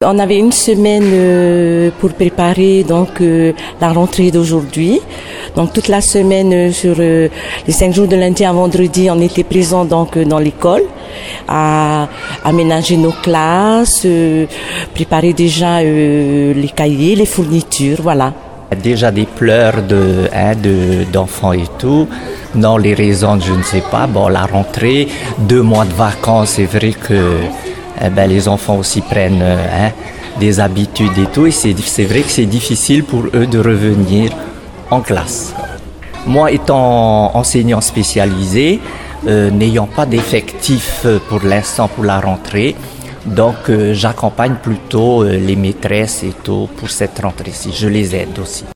On avait une semaine pour préparer la rentrée d'aujourd'hui. Donc toute la semaine sur les 5 jours de lundi à vendredi, on était présents dans l'école à aménager nos classes, préparer déjà les cahiers, les fournitures, voilà. Déjà des pleurs d'enfants et tout. Non, les raisons, je ne sais pas. Bon, la rentrée, 2 mois de vacances, c'est vrai que les enfants aussi prennent des habitudes et tout. Et c'est vrai que c'est difficile pour eux de revenir en classe. Moi, étant enseignant spécialisé, n'ayant pas d'effectif pour l'instant pour la rentrée, donc j'accompagne plutôt les maîtresses et tout pour cette rentrée-ci. Je les aide aussi.